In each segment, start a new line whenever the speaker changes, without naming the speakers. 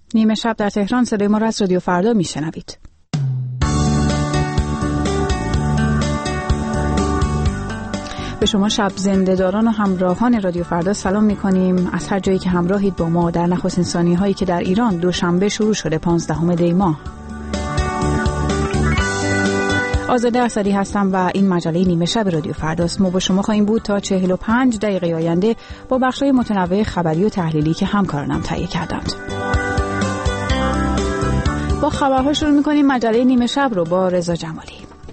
نیمه شب در تهران، صدای ما را از رادیو فردا میشنوید. به شما شب زنده‌داران و همراهان رادیو فردا سلام می‌کنیم. از هر جایی که همراهید با ما در نخستین ثانیه‌هایی که در ایران دوشنبه شروع شده 15 دی ماه. آزاده اسدی هستم و این مجله نیمه شب رادیو فرداست. ما با شما خواهیم بود تا 45 دقیقه آینده با بخش‌های متنوع خبری و تحلیلی که همکارانم تهیه کردند. با خبرها شروع می‌کنیم مجله نیمه شب رو با رضا جمالی.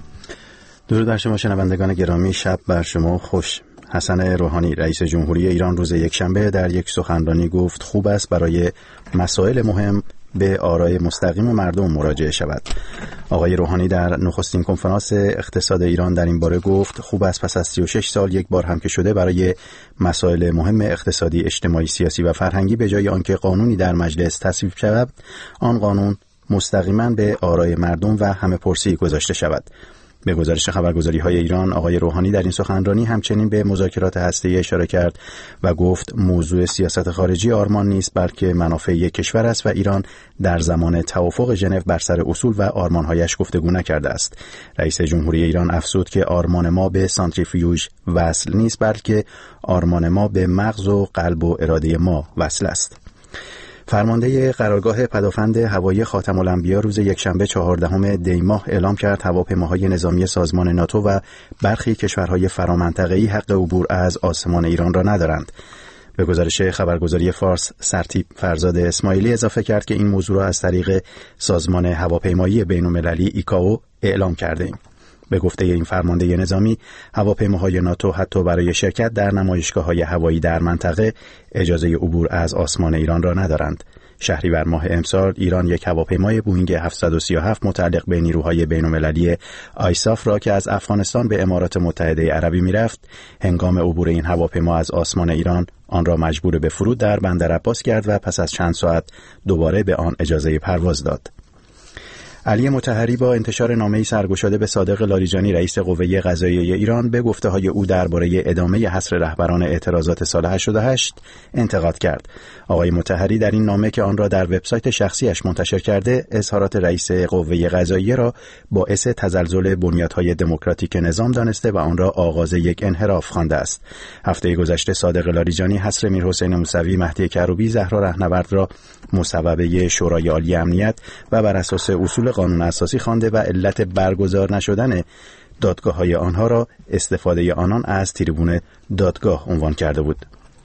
درود بر شما شنوندگان گرامی، شب بر شما خوش. حسن روحانی رئیس جمهوری ایران روز یکشنبه در یک سخنرانی گفت خوب است برای مسائل مهم به آرای مستقیم مردم مراجعه شود. آقای روحانی در نخستین کنفرانس اقتصاد ایران در این باره گفت خوب است پس از 36 سال یک بار هم که شده برای مسائل مهم اقتصادی، اجتماعی، سیاسی و فرهنگی به جای آنکه قانونی در مجلس تصویب شود، آن قانون مستقیما به آرای مردم و همه پرسی گذاشته شود. به گزارش خبرگزاری‌های ایران، آقای روحانی در این سخنرانی همچنین به مذاکرات هسته‌ای اشاره کرد و گفت موضوع سیاست خارجی آرمان نیست بلکه منافع یک کشور است و ایران در زمان توافق ژنو بر سر اصول و آرمان‌هایش گفتگو نکرده است. رئیس جمهوری ایران افزود که آرمان ما به سانتریفیوژ وصل نیست بلکه آرمان ما به مغز و قلب و اراده ما وصل است. فرمانده قرارگاه پدافند هوایی خاتم الانبیا روز یکشنبه 14 دی ماه اعلام کرد هواپیماهای نظامی سازمان ناتو و برخی کشورهای فرامنطقه‌ای حق عبور از آسمان ایران را ندارند. به گزارش خبرگزاری فارس، سرتیپ فرزاد اسماعیلی اضافه کرد که این موضوع را از طریق سازمان هواپیمایی بین‌المللی ایکائو اعلام کرده ایم. به گفته این فرمانده نظامی، هواپیماهای ناتو حتی برای شرکت در نمایشگاه‌های هوایی در منطقه اجازه عبور از آسمان ایران را ندارند. شهریور ماه امسال ایران یک هواپیمای بوئینگ 737 متعلق به نیروهای بین‌المللی آیساف را که از افغانستان به امارات متحده عربی می‌رفت، هنگام عبور این هواپیما از آسمان ایران آن را مجبور به فرود در بندر عباس کرد و پس از چند ساعت دوباره به آن اجازه پرواز داد. علی مطهری با انتشار نامه‌ای سرگشاده به صادق لاریجانی رئیس قوه قضاییه ایران به گفته‌های او درباره ادامه حصر رهبران اعتراضات سال 88 انتقاد کرد. آقای مطهری در این نامه که آن را در وبسایت شخصیش منتشر کرده، اظهارات رئیس قوه قضاییه را باعث تزلزل بنیادهای دموکراتیک نظام دانسته و آن را آغاز یک انحراف خوانده است. هفته گذشته صادق لاریجانی حصر میرحسین موسوی، مهدی کروبی، زهرا رهنورد را مصوبه شورای عالی امنیت و بر اساس اصول قانون اساسی خوانده و علت برگزار نشدن دادگاه‌های آنها را استفاده آنان از تریبون دادگاه عنوان کرده بود.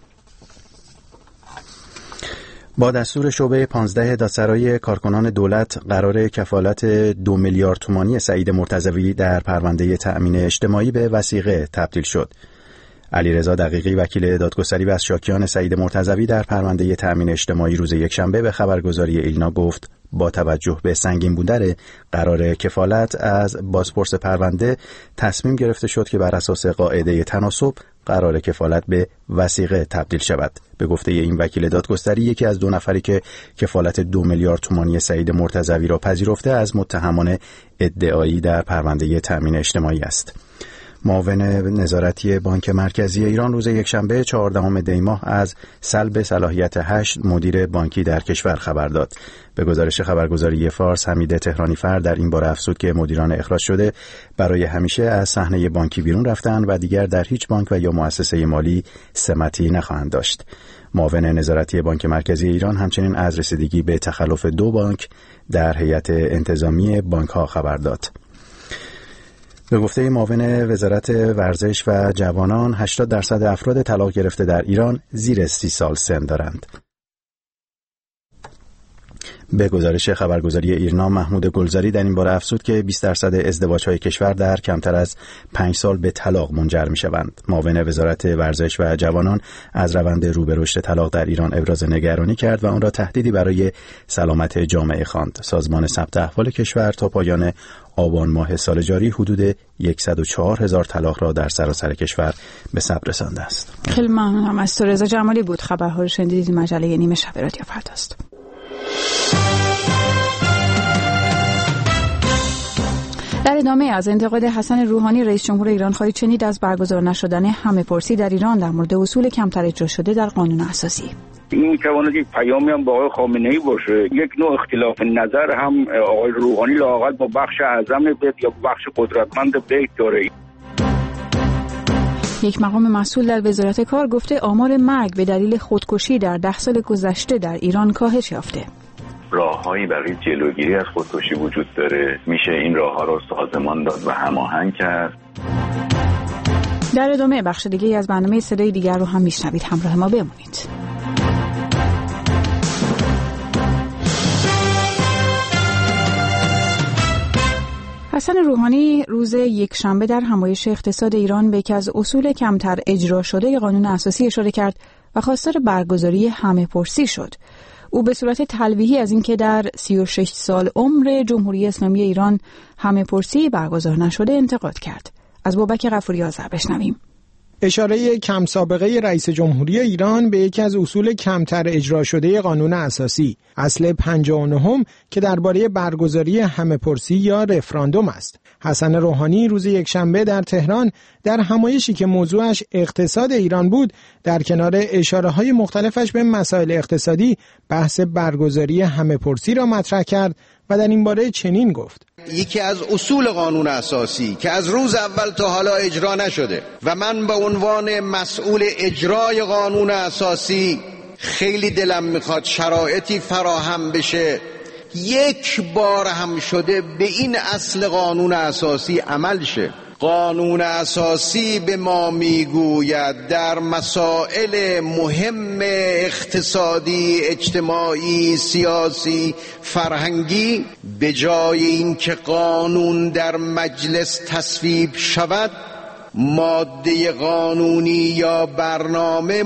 با دستور شعبه 15 دادسرای کارکنان دولت قرار کفالت 2 میلیارد تومانی سعید مرتضوی در پرونده تأمین اجتماعی به وثیقه تبدیل شد. علیرضا دقیقی وکیل دادگستری و از شاکیان سعید مرتضوی در پرونده تأمین اجتماعی روز یکشنبه به خبرگزاری ایلنا گفت با توجه به سنگین بودن قرار کفالت از بازپرس پرونده تصمیم گرفته شد که بر اساس قاعده تناسب قرار کفالت به وثیقه تبدیل شود. به گفته این وکیل دادگستری، یکی از 2 نفری که کفالت 2 میلیارد تومانی سعید مرتضوی را پذیرفته از متهمان ادعایی در پرونده تأمین اجتماعی است. معاون نظارتی بانک مرکزی ایران روز یکشنبه 14 دی ماه از سلب صلاحیت 8 مدیر بانکی در کشور خبر داد. به گزارش خبرگزاری فارس، حمید تهرانی فر در این باره افزود که مدیران اخراج شده برای همیشه از صحنه بانکی بیرون رفتند و دیگر در هیچ بانک و یا مؤسسه مالی سمتی نخواهند داشت. معاون نظارتی بانک مرکزی ایران همچنین از رسیدگی به تخلف 2 بانک در هیئت انتظامی بانک‌ها خبر داد. به گفته معاون وزارت ورزش و جوانان، 80% افراد طلاق گرفته در ایران زیر 30 سال سن دارند. به گزارش خبرگزاری ایرنا، محمود گلزاری در این باره افزود که 20% ازدواج‌های کشور در کمتر از 5 سال به طلاق منجر می‌شوند. معاون وزارت ورزش و جوانان از روند رو به رشد طلاق در ایران ابراز نگرانی کرد و آن را تهدیدی برای سلامت جامعه خواند. سازمان ثبت احوال کشور تا پایان آبان ماه سال جاری حدود 104,000 طلاق را در سراسر کشور به ثبت رسانده است.
خیلی ممنونم از تو. رضا جمالی بود. خبرها رو شنیدید. مجله نیمه شب رادیو فرداست. در ادامه از انتقاد حسن روحانی رئیس جمهور ایران خواهید شنید از برگزار نشدن همه پرسی در ایران در مورد اصول کمتر اجرا شده در قانون اساسی.
این میتواند یک پیامی هم با آقای خامنه‌ای باشه. یک نوع اختلاف نظر هم آقای روحانی لااقل با بخش اعظم بیت یا بخش قدرتمند بیت داره.
یک مقام مسئول در وزارت کار گفته آمار مرگ به دلیل خودکشی در 10 سال گذشته در ایران کاهش یافته.
راههایی برای جلوگیری از خودکشی وجود داره، میشه این راهها رو سازمان داد و هماهنگ کرد.
در ادامه بخش دیگه از برنامه صدای دیگر رو هم میشنوید. همراه ما بمونید. حسن روحانی روز یکشنبه در همایش اقتصاد ایران به یکی از اصول کمتر اجرا شده قانون اساسی اشاره کرد و خواستار برگزاری همه‌پرسی شد. او به صورت تلویحی از اینکه در 36 سال عمر جمهوری اسلامی ایران همه‌پرسی برگزار نشده انتقاد کرد. از بابک غفوری آذر بشنویم.
اشاره کم سابقه رئیس جمهوری ایران به یکی از اصول کمتر اجرا شده قانون اساسی، اصل 59 که درباره برگزاری همه‌پرسی یا رفراندوم است. حسن روحانی روز یکشنبه در تهران در همایشی که موضوعش اقتصاد ایران بود، در کنار اشاره‌های مختلفش به مسائل اقتصادی، بحث برگزاری همه‌پرسی را مطرح کرد و در این باره چنین گفت:
یکی از اصول قانون اساسی که از روز اول تا حالا اجرا نشده و من به عنوان مسئول اجرای قانون اساسی خیلی دلم میخواد شرایطی فراهم بشه یک بار هم شده به این اصل قانون اساسی عمل شه. قانون اساسی به ما میگوید در مسائل مهم اقتصادی، اجتماعی، سیاسی، فرهنگی به جای اینکه قانون در مجلس تصویب شود، ماده قانونی یا برنامه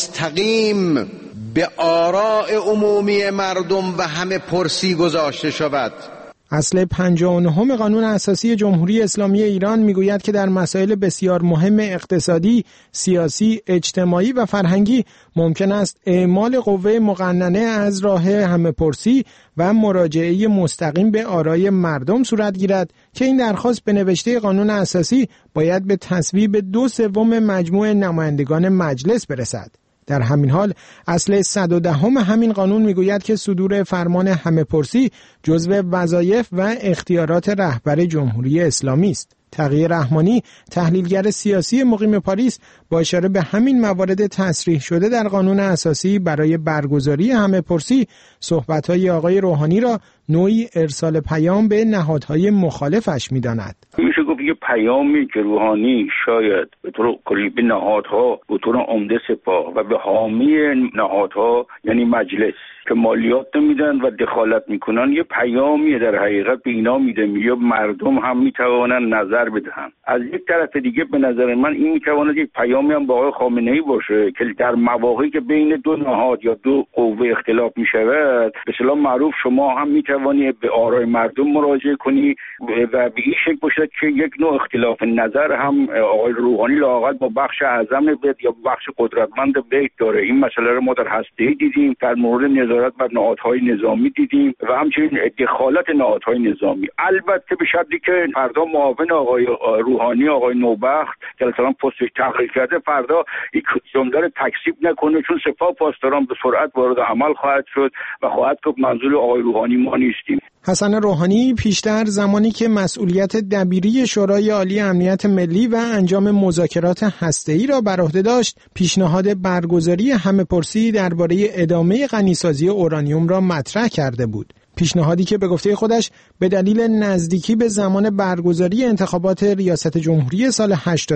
مستقیم به آراء عمومی مردم و همه‌پرسی گذاشته شود.
اصل 59 قانون اساسی جمهوری اسلامی ایران میگوید که در مسائل بسیار مهم اقتصادی، سیاسی، اجتماعی و فرهنگی ممکن است اعمال قوه مقننه از راه همه‌پرسی و مراجعه مستقیم به آرای مردم صورت گیرد که این درخواست به نوشته قانون اساسی باید به تصویب 2/3 مجموع نمایندگان مجلس برسد. در همین حال اصل 110 همین قانون میگوید که صدور فرمان همه‌پرسی جزو وظایف و اختیارات رهبر جمهوری اسلامی است. تقی رحمانی، تحلیلگر سیاسی مقیم پاریس، با اشاره به همین موارد تصریح شده در قانون اساسی برای برگزاری همه‌پرسی، صحبت‌های آقای روحانی را نوعی ارسال پیام به نهادهای مخالفش می‌داند.
میشه گفت یه پیامی که روحانی شاید به طور کلی به نهادها به طور عمده سپاه و به حامی نهادها یعنی مجلس که مالیات نمیدن و دخالت میکنن، یه پیامی در حقیقت به اینا میده، یا مردم هم میتوانن نظر بدهن. از یک طرف دیگه به نظر من این میتواند یک پیامی هم با آقای خامنه‌ای باشه که در مواقعی که بین دو نهاد یا دو قوه اختلاف میشود، به اصطلاح معروف شما هم میتوانی به آرای مردم مراجعه کنی و به این شکل باشه که یک نوع اختلاف نظر هم آقای روحانی لااقل با بخش اعظم بیت یا بخش قدرتمند بیت داره. این مسئله رو ما در هسته‌ای دیدیم، در مورد نظارت بر نهادهای نظامی دیدیم و همچنین دخالت نهادهای نظامی. البته به شرطی که فردا معاون آقای روحانی، آقای نوبخت که مثلا پستش تغییر کرده، فردا یک جمله رو تکذیب نکنه، چون سپاه پاسداران به سرعت وارد عمل خواهد شد و خواهد گفت منظور آقای روحانی ما نیستیم.
حسن روحانی پیشتر زمانی که مسئولیت دبیری شورای عالی امنیت ملی و انجام مذاکرات هسته‌ای را بر عهده داشت، پیشنهاد برگزاری همه‌پرسی درباره ادامه غنیسازی اورانیوم را مطرح کرده بود. پیشنهادی که به گفته خودش به دلیل نزدیکی به زمان برگزاری انتخابات ریاست جمهوری سال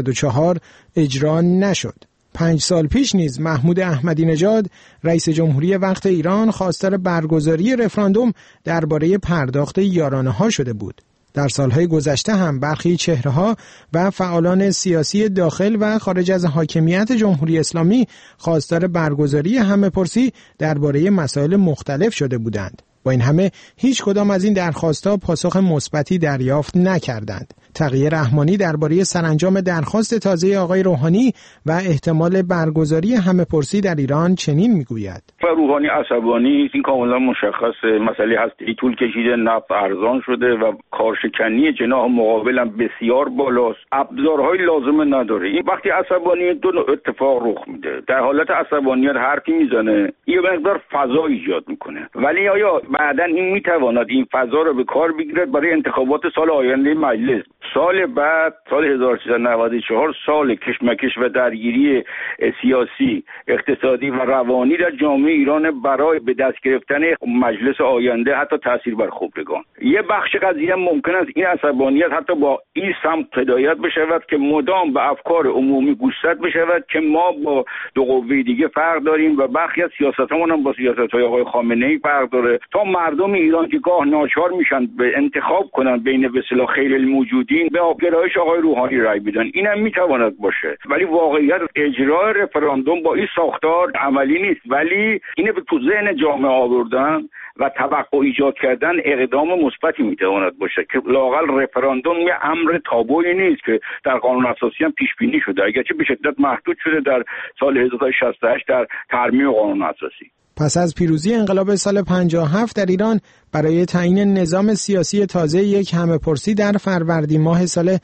84 اجرا نشد. 5 سال پیش نیز محمود احمدی نژاد رئیس جمهوری وقت ایران خواستار برگزاری رفراندوم درباره پرداخت یارانه‌ها شده بود. در سالهای گذشته هم برخی چهره‌ها و فعالان سیاسی داخل و خارج از حاکمیت جمهوری اسلامی خواستار برگزاری همه‌پرسی درباره مسائل مختلف شده بودند. با این همه هیچ کدام از این درخواست‌ها پاسخ مثبتی دریافت نکردند. تقیه رحمانی درباره سرانجام درخواست تازه آقای روحانی و احتمال برگزاری همه‌پرسی در ایران چنین میگوید:
روحانی عصبانی، این کاملا مشخصه. مسئله هستی طول کشیده، نفت ارزان شده و کارشکنی جناح مقابلم بسیار بالاست. ابزارهای لازم نداره. این وقتی عصبانی دو اتفاق رخ میده. در حالت عصبانیت حرفی میزنه، یه مقدار فضا ایجاد میکنه. ولی آیا بعداً این میتواند این فضا رو به کار بگیرد برای انتخابات سال آینده مجلس؟ سال بعد، سال 1394، سال کشمکش و درگیری سیاسی، اقتصادی و روانی در جامعه ایران برای به دست گرفتن مجلس آینده، حتی تاثیر بر خبرگان. یه بخش قضیه ممکن است این عصبانیت حتی با این سمت هدایت بشود که مدام به افکار عمومی گوشزد بشود که ما با دو قوه دیگه فرق داریم و برخی از سیاستمون هم با سیاست‌های آقای خامنه‌ای فرق داره، تا مردم ایران که گاه ناچار میشن به انتخاب کنن بین به اصطلاح خیر الموجودین به گرایش آقای روحانی رای بدن. اینم میتواند باشه، ولی واقعیت اجرای رفراندوم با این ساختار عملی نیست. ولی اینه به تو ذهن جامعه آوردن و توقع ایجاد کردن اقدام مثبتی میتواند باشه که لااقل رفراندوم یه امر تابویی نیست که در قانون اساسی هم پیش بینی شده، اگرچه به شدت محدود شده در سال 1968 در ترمیم قانون اساسی.
پس از پیروزی انقلاب سال 57 در ایران برای تعیین نظام سیاسی تازه یک همه‌پرسی در فروردین ماه سال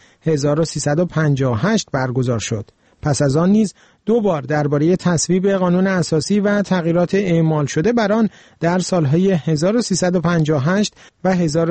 1358 برگزار شد. پس از آن نیز دو بار درباره تصویب قانون اساسی و تغییرات اعمال شده بر آن در سالهای 1358 و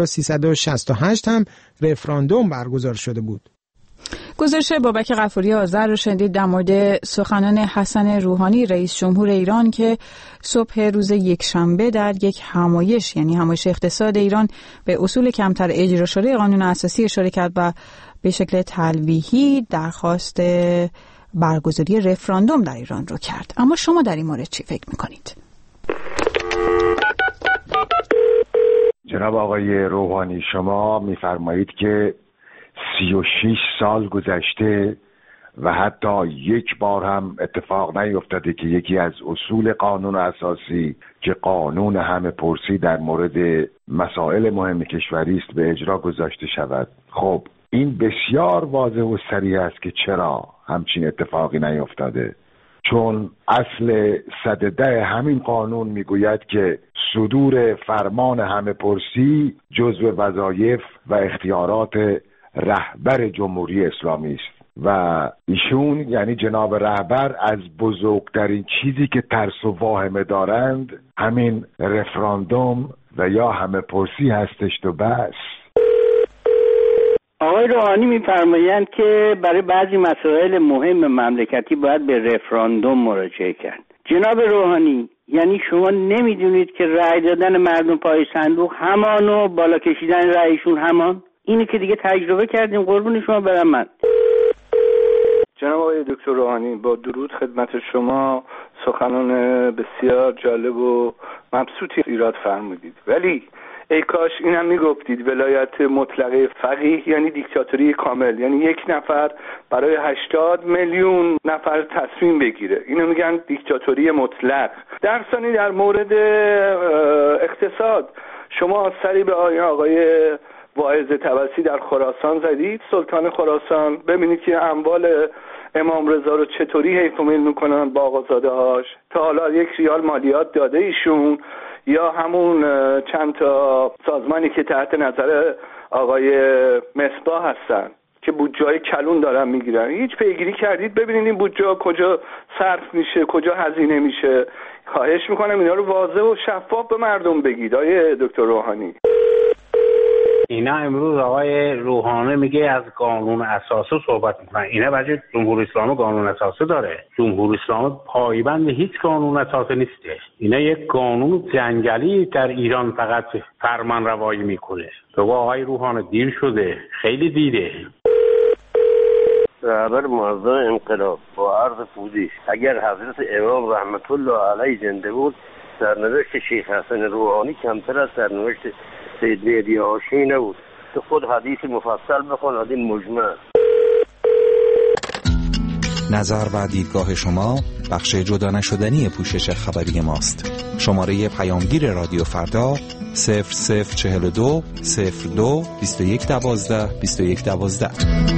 1368 هم رفراندوم برگزار شده بود.
گزارش بابک غفوری آذر رو شنیدید در مورد سخنان حسن روحانی رئیس جمهور ایران که صبح روز یکشنبه در یک همایش، یعنی همایش اقتصاد ایران، به اصول کمتر اجرا شده قانون اساسی اشاره کرد و به شکل تلویحی درخواست برگزاری رفراندوم در ایران رو کرد. اما شما در این مورد چی فکر میکنید؟
جناب آقای روحانی، شما میفرمایید که 36 سال گذشته و حتی یک بار هم اتفاق نیفتاده که یکی از اصول قانون اساسی که قانون همه‌پرسی در مورد مسائل مهم کشوری است به اجرا گذاشته شود. خب این بسیار واضح و صریح است که چرا همچین اتفاقی نیفتاده، چون اصل 110 همین قانون میگوید که صدور فرمان همه‌پرسی جزو وظایف و اختیارات رهبر جمهوری اسلامی است و ایشون یعنی جناب رهبر از بزرگترین چیزی که ترس و واهمه دارند همین رفراندوم و یا همه‌پرسی هستش و بس.
آقای روحانی میفرمایند که برای بعضی مسائل مهم مملکتی باید به رفراندوم مراجعه کرد. جناب روحانی، یعنی شما نمیدونید که رأی دادن مردم پای صندوق همان و بالا کشیدن رأیشون همان؟ اینی که دیگه تجربه کردیم، قربون شما برم من.
جناب آقای دکتر روحانی، با درود خدمت شما. سخنان بسیار جالب و مبسوطی ایراد فرمودید، ولی ای کاش اینم میگفتید ولایت مطلقه فقیه یعنی دیکتاتوری کامل، یعنی یک نفر برای 80 میلیون نفر تصمیم بگیره، اینو میگن دیکتاتوری مطلق. در ثانی در مورد اقتصاد شما سری به آقای واعظ طبسی در خراسان زدید، سلطان خراسان. ببینید که اموال امام رضا رو چطوری حیف و میل میکنن با آقازاده هاش. تا حالا 1 ریال مالیات داده ایشون یا همون چند تا سازمانی که تحت نظر آقای مصباح هستن که بودجه‌های کلون دارن میگیرن؟ هیچ پیگیری کردید ببینید این بودجه کجا صرف میشه، کجا هزینه میشه؟ خواهش میکنم اینا رو واضح و شفاف به مردم بگید آقای دکتر روحانی.
اینا امروز آقای روحانی میگه از قانون اساسی صحبت میکنن. اینا بچه جمهوری اسلامی قانون اساسی داره. جمهوری اسلامی پایبند هیچ قانون اساسی نیسته. اینا یک قانون جنگلی در ایران فقط فرمان روایی میکنه. تو آقای روحانی دیر شده، خیلی دیره.
رهبر معظم انقلاب با عرض پوزش، اگر حضرت امام رحمت الله علیه زنده بود، سرنوشت شیخ حسن روحانی کمتر از سرنوشت سید مهدی هاشمی نبود. تو خود حدیث مفصل بخون، حدیث مجمع.
نظر و دیدگاه شما بخش جدا نشدنی پوشش خبری ماست. شماره پیامگیر رادیو فردا 0042 02 2112 2112.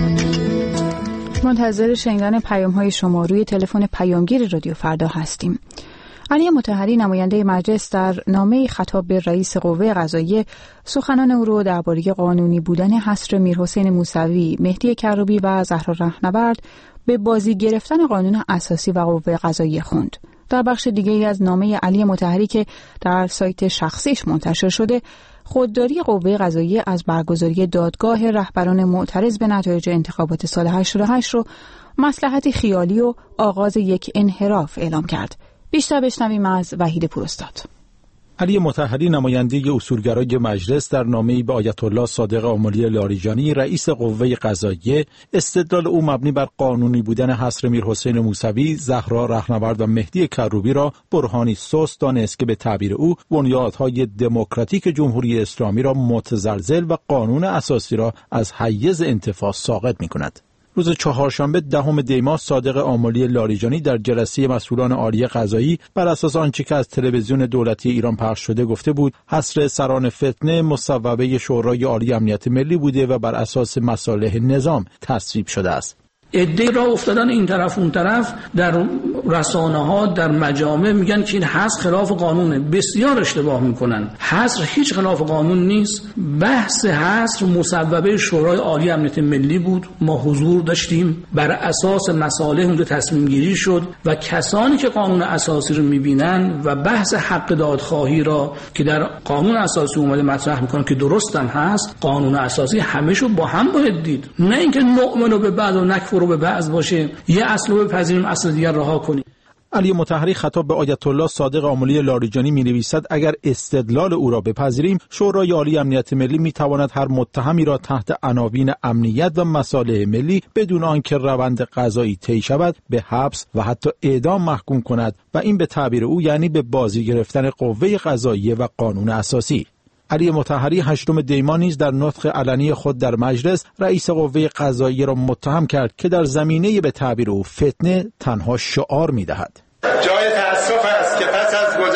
منتظر شنیدن پیام‌های شما روی تلفن پیامگیر رادیو فردا هستیم. علی مطهری نماینده مجلس در نامه‌ای خطاب به رئیس قوه قضاییه سخنان او را درباره قانونی بودن حصر میرحسین موسوی، مهدی کروبی و زهرا رهنورد به بازی گرفتن قانون اساسی و قوه قضاییه خوند. در بخش دیگه‌ای از نامه علی مطهری که در سایت شخصیش منتشر شده، خودداری قوه قضاییه از برگزاری دادگاه رهبران معترض به نتایج انتخابات سال 88 رو مصلحتی خیالی و آغاز یک انحراف اعلام کرد. بیشتر بشنویم از وحید پوراستاد.
علی مطهری نماینده اصولگرای مجلس در نامه‌ای به آیت الله صادق آملی لاریجانی رئیس قوه قضاییه استدلال او مبنی بر قانونی بودن حصر میرحسین موسوی، زهرا رهنورد و مهدی کروبی را برهانی سست دانست که به تعبیر او بنیادهای دموکراتیک جمهوری اسلامی را متزلزل و قانون اساسی را از حیز انتفاض ساقط می‌کند. روز چهارشنبه 10 دی ماه صادق آملی لاریجانی در جلسه مسئولان عالی قضایی بر اساس آنچه که از تلویزیون دولتی ایران پخش شده گفته بود حصر سران فتنه مصوبه شورای عالی امنیت ملی بوده و بر اساس مصالح نظام تصویب شده است.
عده را افتادن این طرف اون طرف در رسانه‌ها، در مجامع میگن که این حصر خلاف قانونه. بسیار اشتباه میکنن. حصر هیچ خلاف قانون نیست. بحث حصر مصوبه شورای عالی امنیت ملی بود. ما حضور داشتیم. بر اساس مصالح اونجا تصمیم گیری شد و کسانی که قانون اساسی رو میبینن و بحث حق دادخواهی را که در قانون اساسی اومده مطرح میکنن که درست هم هست، قانون اساسی همه‌شو با هم باید دید. نه اینکه نؤمن به بعد و نکفر رو به بعض باشه، یه اصل رو بپذیریم اصل دیگر رها کنیم.
علی مطهری خطاب به آیت الله صادق آملی لاریجانی می‌نویسد اگر استدلال او را بپذیریم، شورای عالی امنیت ملی می‌تواند هر متهمی را تحت عناوین امنیت و مصالح ملی بدون آنکه روند قضایی طی شود به حبس و حتی اعدام محکوم کند و این به تعبیر او یعنی به بازی گرفتن قوه قضاییه و قانون اساسی. علی مطهری 8 دی ماه نیز در نطق علنی خود در مجلس رئیس قوه قضاییه را متهم کرد که در زمینه به تعبیر او فتنه تنها شعار می‌دهد.
جای تأسف است که پس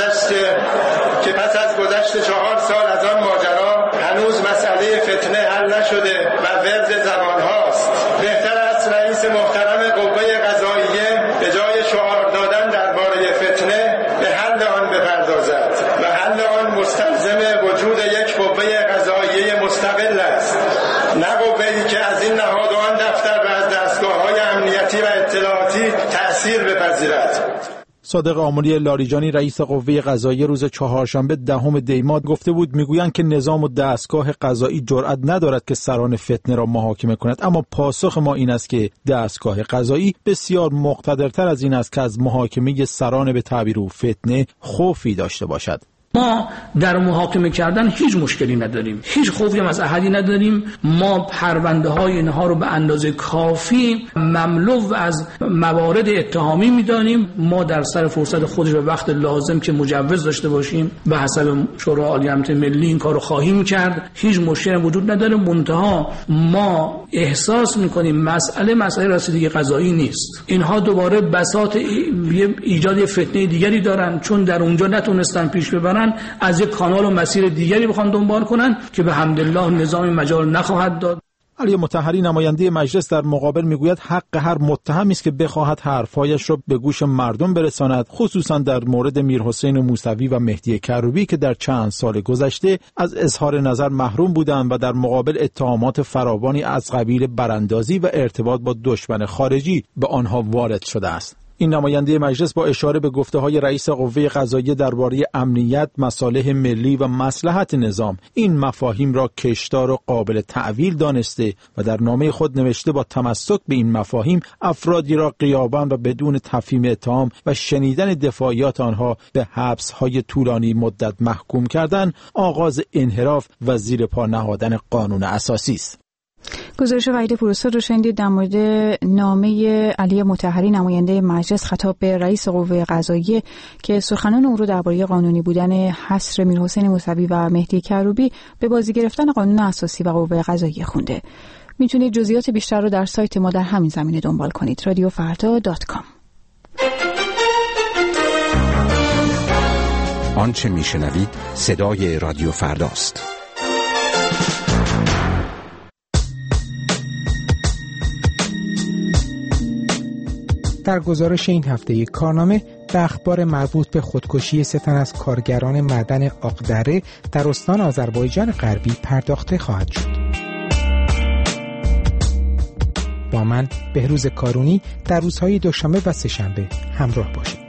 از گذشت 4 سال از آن ماجرا هنوز مسئله فتنه حل نشده و ورد زبان هاست. بهتر است رئیس محترم قوه قضاییه به جای شعار دادن درباره فتنه به حل آن بپردازد و حل آن مستلزم وجود یک قوه قضاییه مستقل است، نه قوه‌ای که از این نهاد و آن دفتر و از دستگاه‌های امنیتی و اطلاعاتی تأثیر بپذیرد.
صادق آملی لاریجانی رئیس قوه قضاییه روز چهارشنبه 10 دی ماه گفته بود میگویند که نظام و دستگاه قضایی جرأت ندارد که سران فتنه را محاکمه کند، اما پاسخ ما این است که دستگاه قضایی بسیار مقتدرتر از این است که از محاکمه سران به تعبیر او فتنه خوفی داشته باشد.
ما در محاکمه کردن هیچ مشکلی نداریم، هیچ خوفی هم از احدی نداریم. ما پرونده های اینها رو به اندازه کافی مملو از موارد اتهامی میدانیم. ما در سر فرصت خودش به وقت لازم که مجوز داشته باشیم به حسب شورای عالی امنیت ملی این کارو خواهیم کرد. هیچ مشکلی وجود نداره. منتها ما احساس میکنیم مسئله رسیدگی قضایی نیست. اینها دوباره بساط ایجاد فتنه دیگری دارن، چون در اونجا نتونستن پیش ببرن از یک کانال و مسیر دیگری بخوان دنبال کنن که به حمدالله نظام مجال نخواهد داد.
علی مطهری نماینده مجلس در مقابل میگوید حق هر متهمی است که بخواهد حرفایش را به گوش مردم برساند، خصوصا در مورد میرحسین موسوی و مهدی کروبی که در چند سال گذشته از اظهار نظر محروم بودند و در مقابل اتهامات فراوانی از قبیل براندازی و ارتباط با دشمن خارجی به آنها وارد شده است. این نماینده مجلس با اشاره به گفته‌های رئیس قوه قضاییه درباره امنیت، مصالح ملی و مصلحت نظام این مفاهیم را کشدار و قابل تأویل دانسته و در نامه خود نوشته با تمسک به این مفاهیم افرادی را غیاباً و بدون تفهیم اتهام و شنیدن دفاعیات آنها به حبس‌های طولانی مدت محکوم کردن آغاز انحراف و زیر پا نهادن قانون اساسی است.
گزارش وحید پوراستاد رو شنیدید در مورد نامه علی مطهری نماینده مجلس خطاب به رئیس قوه قضاییه که سخنان او رو درباره قانونی بودن حصر میرحسین موسوی و مهدی کروبی به بازی گرفتن قانون اساسی و قوه قضاییه خونده. میتونید جزئیات بیشتر رو در سایت ما در همین زمینه دنبال کنید. radiofarda.com.
آنچه میشنوید صدای رادیو فرداست.
در گزارش این هفته کارنامه به اخبار مربوط به خودکشی 3 تن از کارگران معدن آقدره در استان آذربایجان غربی پرداخته خواهد شد. با من بهروز کارونی در روزهای دوشنبه و سه‌شنبه همراه باشید.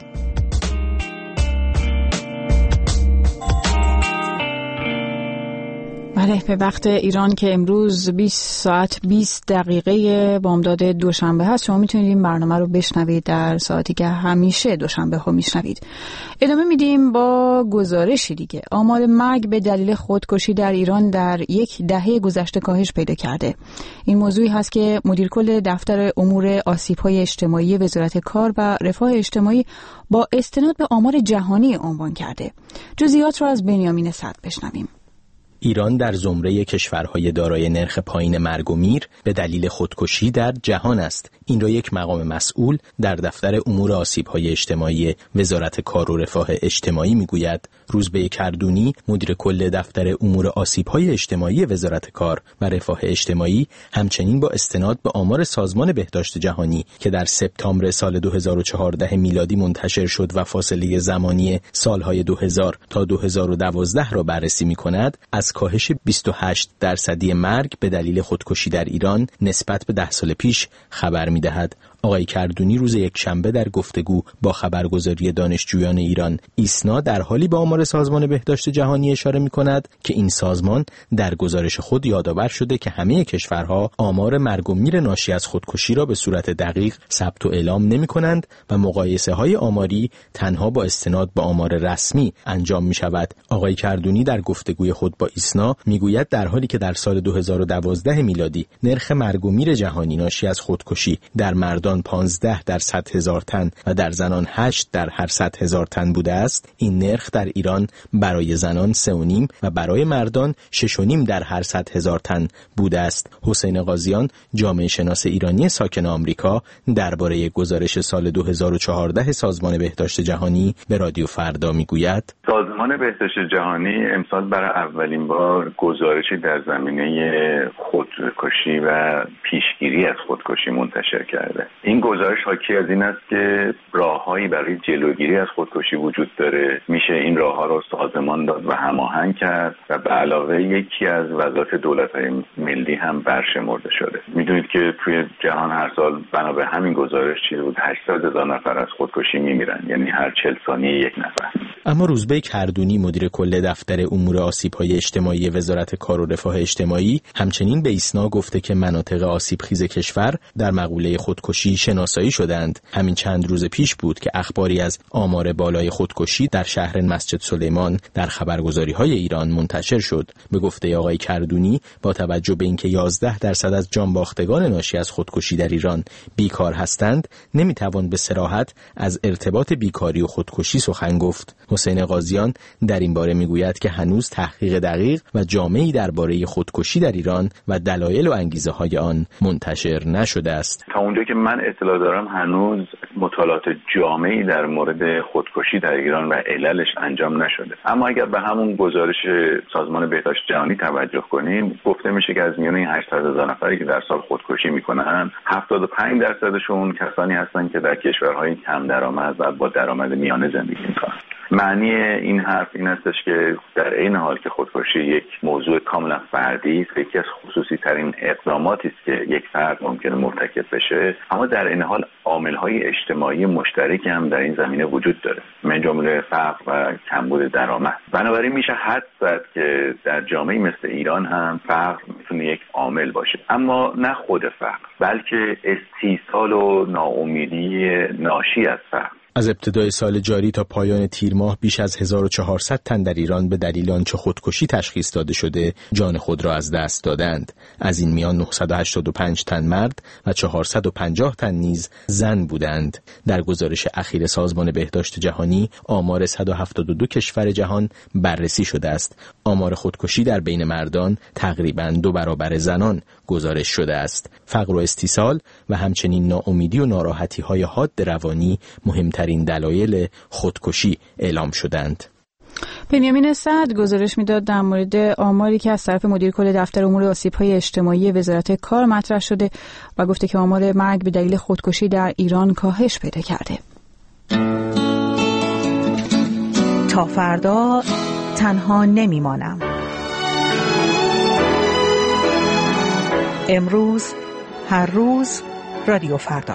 بله، به وقت ایران که امروز 20 ساعت 20 دقیقه بامداد دوشنبه هست، شما میتونید این برنامه رو بشنوید در ساعتی که همیشه دوشنبه ها میشنوید. ادامه میدیم با گزارشی دیگه. آمار مرگ به دلیل خودکشی در ایران در یک دهه گذشته کاهش پیدا کرده. این موضوعی هست که مدیر کل دفتر امور آسیب‌های اجتماعی وزارت کار و رفاه اجتماعی با استناد به آمار جهانی عنوان کرده. جزئیات رو از بنیامین صدر بشنویم.
ایران در زمره کشورهای دارای نرخ پایین مرگ و میر به دلیل خودکشی در جهان است. این را یک مقام مسئول در دفتر امور آسیب‌های اجتماعی وزارت کار و رفاه اجتماعی میگوید. روزبه کردونی، مدیر کل دفتر امور آسیب‌های اجتماعی وزارت کار و رفاه اجتماعی، همچنین با استناد به آمار سازمان بهداشت جهانی که در سپتامبر سال 2014 میلادی منتشر شد و فاصله زمانی سالهای 2000 تا 2012 را بررسی می‌کند، از کاهش 28% مرگ به دلیل خودکشی در ایران نسبت به 10 سال پیش خبر می‌دهد. آقای کردونی روز یکشنبه در گفتگو با خبرگزاری دانشجویان ایران ایسنا در حالی به آمار سازمان بهداشت جهانی اشاره می‌کند که این سازمان در گزارش خود یادآور شده که همه کشورها آمار مرگ و میر ناشی از خودکشی را به صورت دقیق ثبت و اعلام نمی‌کنند و مقایسه‌های آماری تنها با استناد به آمار رسمی انجام می‌شود. آقای کردونی در گفتگوی خود با ایسنا می‌گوید در حالی که در سال 2012 میلادی نرخ مرگ و میر جهانی ناشی از خودکشی در مردان 15 در 100,000 تن و در زنان 8 در هر 100,000 تن بوده است، این نرخ در ایران برای زنان 3.5 و برای مردان 6.5 در هر 100,000 تن بوده است. حسین قاضیان، جامعه شناس ایرانی ساکن آمریکا، درباره گزارش سال 2014 سازمان بهداشت جهانی به رادیو فردا میگوید:
سازمان بهداشت جهانی امسال برای اولین بار گزارشی در زمینه خودکشی و پیشگیری از خودکشی منتشر کرده. این گزارش حاکی از این است که راههایی برای جلوگیری از خودکشی وجود داره. میشه این راهها رو سازمان داد و هماهنگ کرد و به علاوه یکی از وظایف دولت‌های ملی هم برشمرده شده. میدونید که توی جهان هر سال بنا به همین گزارش چیزی بود 800,000 نفر از خودکشی میمیرن، یعنی هر 40 ثانیه یک نفر.
اما روزبه کردونی، مدیر کل دفتر امور آسیب‌های اجتماعی وزارت کار و رفاه اجتماعی، همچنین به ایسنا گفته که مناطق آسیب‌خیز کشور در مقوله خودکشی شناسایی شدند. همین چند روز پیش بود که اخباری از آمار بالای خودکشی در شهر مسجد سلیمان در خبرگزاری‌های ایران منتشر شد. به گفته آقای کردونی، با توجه به اینکه 11% از جانباختگان ناشی از خودکشی در ایران بیکار هستند، نمیتوان به صراحت از ارتباط بیکاری و خودکشی سخن گفت. حسین قاضیان در این باره میگوید که هنوز تحقیق دقیق و جامعی درباره خودکشی در ایران و دلایل و انگیزه‌های آن منتشر نشده است.
تا اونجا که من اطلاع دارم هنوز مطالعات جامعی در مورد خودکشی در ایران و عللش انجام نشده. اما اگر به همون گزارش سازمان بهداشت جهانی توجه کنیم، گفته میشه که از میان این 800,000 نفری که در سال خودکشی میکنن، 75% کسانی هستند که در کشورهای کم درآمد و با درآمد میانه زندگی میکنن. معنی این حرف این استش که در این حال که خودکشی یک موضوع کاملا فردی است، یکی از خصوصی ترین اقداماتی است که یک فرد ممکنه مرتکب بشه، اما در این حال عامل‌های اجتماعی مشترکی هم در این زمینه وجود داره، من جمله فقر و کمبود درآمد. بنابراین میشه حد زد که در جامعه مثل ایران هم فقر میتونه یک عامل باشه، اما نه خود فقر، بلکه استیصال و ناامیدی ناشی از فقر.
از ابتدای سال جاری تا پایان تیر ماه بیش از 1400 تن در ایران به دلیل آنچه خودکشی تشخیص داده شده جان خود را از دست دادند. از این میان 985 تن مرد و 450 تن نیز زن بودند. در گزارش اخیر سازمان بهداشت جهانی آمار 172 کشور جهان بررسی شده است. آمار خودکشی در بین مردان تقریباً 2 برابر زنان گزارش شده است. فقر و استیصال و همچنین ناامیدی و ناراحتی‌های حاد روانی مهمترین دلایل خودکشی اعلام شدند.
بنیامین سعد گزارش میداد در مورد آماری که از طرف مدیر کل دفتر امور آسیب‌های اجتماعی وزارت کار مطرح شده و گفته که آمار مرگ به دلیل خودکشی در ایران کاهش پیدا کرده.
تا فردا تنها نمیمانم. امروز، هر روز، رادیو فردا.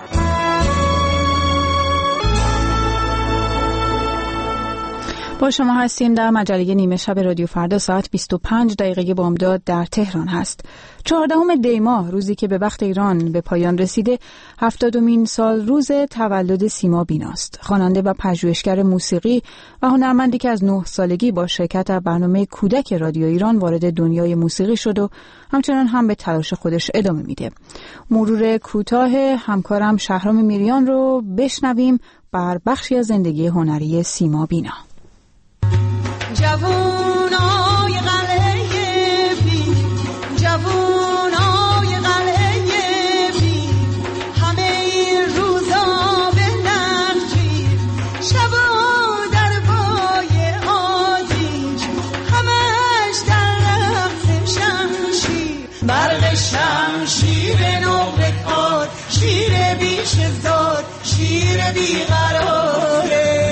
با شما هستیم در مجله نیمه شب رادیو فردا. ساعت 25 بامداد در تهران هست. 14 دی ماه، روزی که به بخت ایران به پایان رسیده، 70مین سال روز تولد سیما بیناست. خواننده و پژوهشگر موسیقی و هنرمندی که از 9 سالگی با شرکت در برنامه کودک رادیو ایران وارد دنیای موسیقی شد و همچنان هم به تلاش خودش ادامه میده. مرور کوتاه همکارم شهرام میریان رو بشنویم بر بخشی از زندگی هنری سیما بینا.
جوونای قلعه بی، جوونای قلعه بی، همه روزا به نخجیر، شبا در پای آتیش، همش در رقص شمشیر، برق شمشیر نقل کار، شیر بیش زاد، شیر بیقراره.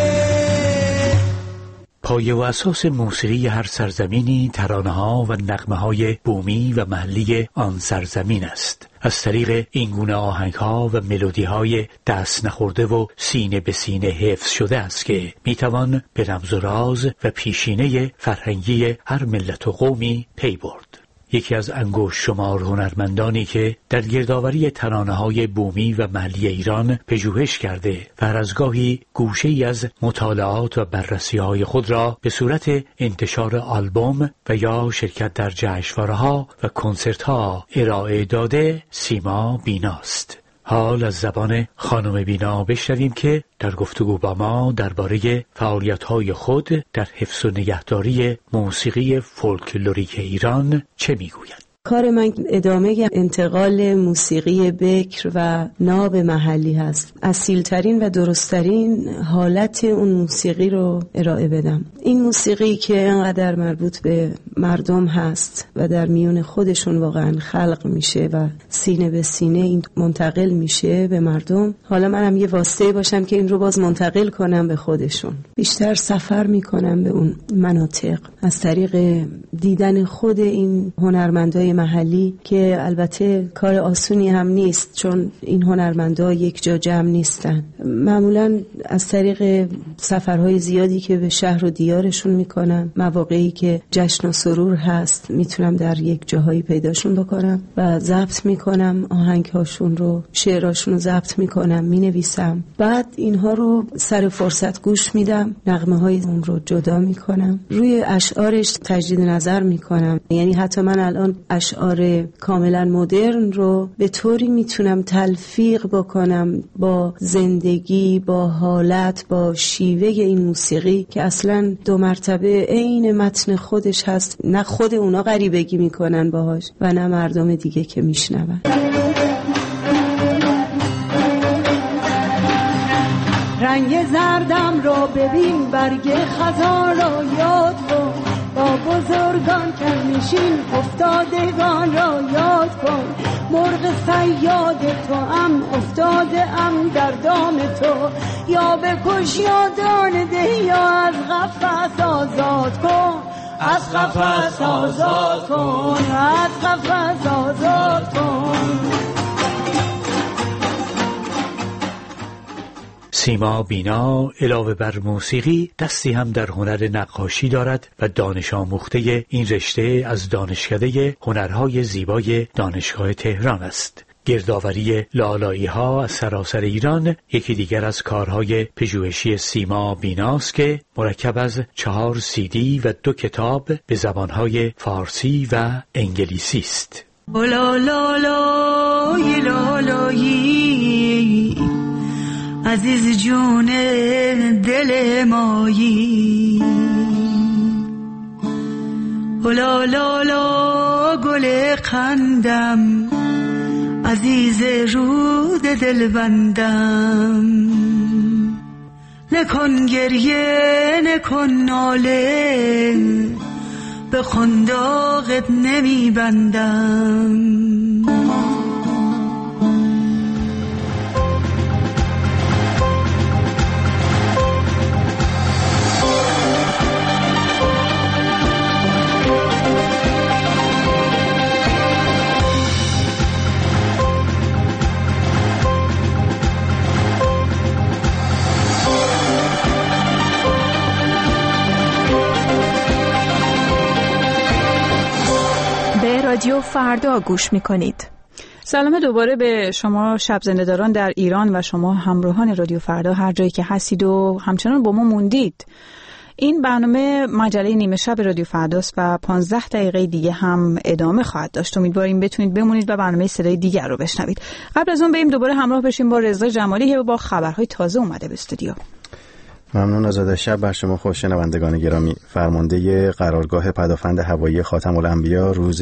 پایه و اساس موسیقی هر سرزمینی ترانه‌ها و نغمه‌های بومی و محلی آن سرزمین است. از طریق این گونه آهنگ‌ها و ملودی‌های دست نخورده و سینه به سینه حفظ شده است که می‌توان به رمز و راز و پیشینه فرهنگی هر ملت و قومی پی برد. یکی از انگشت شمار هنرمندانی که در گردآوری ترانه‌های بومی و محلی ایران پژوهش کرده و هر از گاهی گوشه‌ای از مطالعات و بررسی‌های خود را به صورت انتشار آلبوم و یا شرکت در جشنواره‌ها و کنسرت‌ها ارائه داده، سیما بیناست. حال از زبان خانم بینا بشنویم که در گفتگو با ما درباره فعالیت‌های خود در حفظ و نگهداری موسیقی فولکلوریک ایران چه میگویند.
کار من ادامه انتقال موسیقی بکر و ناب محلی هست. اصیلترین و درستترین حالت اون موسیقی رو ارائه بدم. این موسیقی که انقدر مربوط به مردم هست و در میون خودشون واقعا خلق میشه و سینه به سینه این منتقل میشه به مردم. حالا منم یه واسطه باشم که این رو باز منتقل کنم به خودشون. بیشتر سفر میکنم به اون مناطق از طریق دیدن خود این هنرمندای محلی که البته کار آسونی هم نیست، چون این هنرمندا یک جا جمع نیستن. معمولا از طریق سفرهای زیادی که به شهر و دیارشون میکنم، مواقعی که جشن و سرور هست میتونم در یک جاهایی پیداشون بکنم و ضبط میکنم، آهنگهاشون رو، شعراشون رو ضبط میکنم، مینویسم. بعد اینها رو سر فرصت گوش میدم، نغمه های اون رو جدا میکنم، روی اشعارش تجدید نظر میکنم. یعنی حتی من الان اشعار کاملا مدرن رو به طوری میتونم تلفیق بکنم با زندگی، با حالت، با شیوه این موسیقی که اصلا 2 مرتبه عین متن خودش هست. نه خود اونا غریبگی میکنن باهاش و نه مردم دیگه که میشنون.
رنگ زردم رو ببین، برگ خزان رو یاد کن، با بزرگان کلمیشین افتادگان را یاد کن. مرغ صیاد تو ام، افتاده ام در دام تو، یا بکش یا دانه ده یا از قفس آزاد کن، از قفس آزاد کن، از قفس آزاد کن.
سیما بینا علاوه بر موسیقی دستی هم در هنر نقاشی دارد و دانش آموخته این رشته از دانشکده هنرهای زیبای دانشگاه تهران است. گردآوری لالایی ها از سراسر ایران یکی دیگر از کارهای پژوهشی سیما بیناست که مرکب از 4 CD و 2 کتاب به زبانهای فارسی و انگلیسی است.
عزیز جون دل مایی، لا لا لا گل قندم، عزیز رود دل بندم، نکن گریه نکن ناله، به خنداقت نمی بندم.
رادیو فردا گوش میکنید.
سلام دوباره به شما شب زنده‌داران در ایران و شما همراهان رادیو فردا هر جایی که هستید و همچنان با ما موندید. این برنامه مجله نیمه شب رادیو فرداست و 15 دقیقه دیگه هم ادامه خواهد داشت. امیدواریم بتونید بمونید و برنامه صدای دیگر رو بشنوید. قبل از اون بریم دوباره همراه بشیم با رضا جمالی که با خبرهای تازه اومده به استودیو.
ممنون آزاده. شب بر شما خوش شنوندگان گرامی. فرمانده قرارگاه پدافند هوایی خاتم الانبیا روز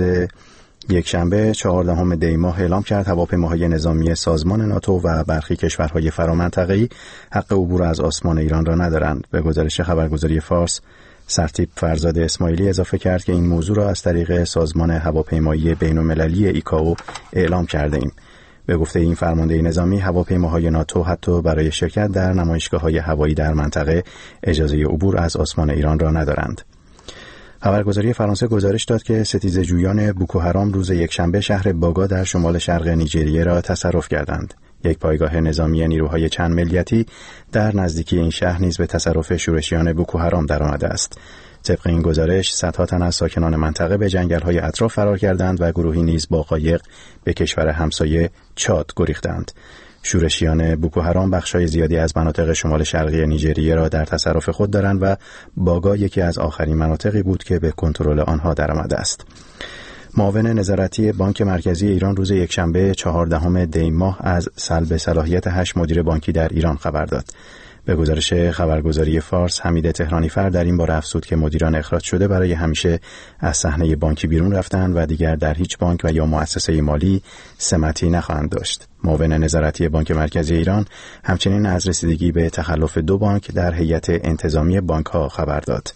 یکشنبه 14 دی ماه اعلام کرد هواپیماهای نظامی سازمان ناتو و برخی کشورهای فرامنطقه‌ای حق عبور از آسمان ایران را ندارند. به گزارش خبرگزاری فارس، سرتیپ فرزاد اسماعیلی اضافه کرد که این موضوع را از طریق سازمان هواپیمایی بین‌المللی ایکائو اعلام کرده ایم. به گفته این فرمانده نظامی، هواپیماهای ناتو حتی برای شرکت در نمایشگاه‌های هوایی در منطقه اجازه عبور از آسمان ایران را ندارند. خبرگزاری فرانسه گزارش داد که ستیزه‌جویان بوکو حرام روز یکشنبه شهر باگا در شمال شرق نیجریه را تصرف کردند. یک پایگاه نظامی نیروهای چند ملیتی در نزدیکی این شهر نیز به تصرف شورشیان بوکو حرام درآمده است. طبق این گزارش صدها تن از ساکنان منطقه به جنگل‌های اطراف فرار کردند و گروهی نیز با قایق به کشور همسایه چاد گریختند. شورشیان بوکو حرام بخشای زیادی از مناطق شمال شرقی نیجریه را در تصرف خود دارند و باگا یکی از آخرین مناطقی بود که به کنترل آنها درآمده است. معاون نظارتی بانک مرکزی ایران روز یکشنبه 14 دی ماه از سلب صلاحیت 8 مدیر بانکی در ایران خبر داد. به گزارش خبرگزاری فارس، حمید تهرانیفر در این باره افزود که مدیران اخراج شده برای همیشه از صحنه بانکی بیرون رفتند و دیگر در هیچ بانک و یا مؤسسه مالی سمتی نخواهند داشت. معاون نظارتی بانک مرکزی ایران همچنین از رسیدگی به تخلف 2 بانک در هیئت انتظامی بانک‌ها خبر داد.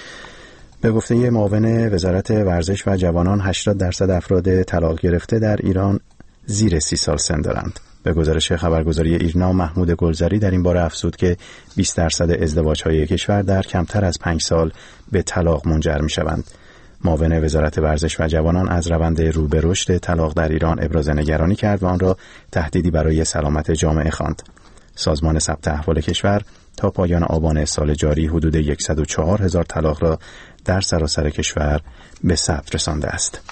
به گفته معاون وزارت ورزش و جوانان 80% افراد طلاق گرفته در ایران زیر 30 سال سن دارند. به گزارش خبرگزاری ایرنا، محمود گلزاری در این باره افزود که 20% ازدواج‌های کشور در کمتر از 5 سال به طلاق منجر می‌شوند. معاون وزارت ورزش و جوانان از روند رو به رشد طلاق در ایران ابراز نگرانی کرد و آن را تهدیدی برای سلامت جامعه خواند. سازمان ثبت احوال کشور تا پایان آبان سال جاری حدود 104,000 طلاق را در سراسر کشور به ثبت رسانده است.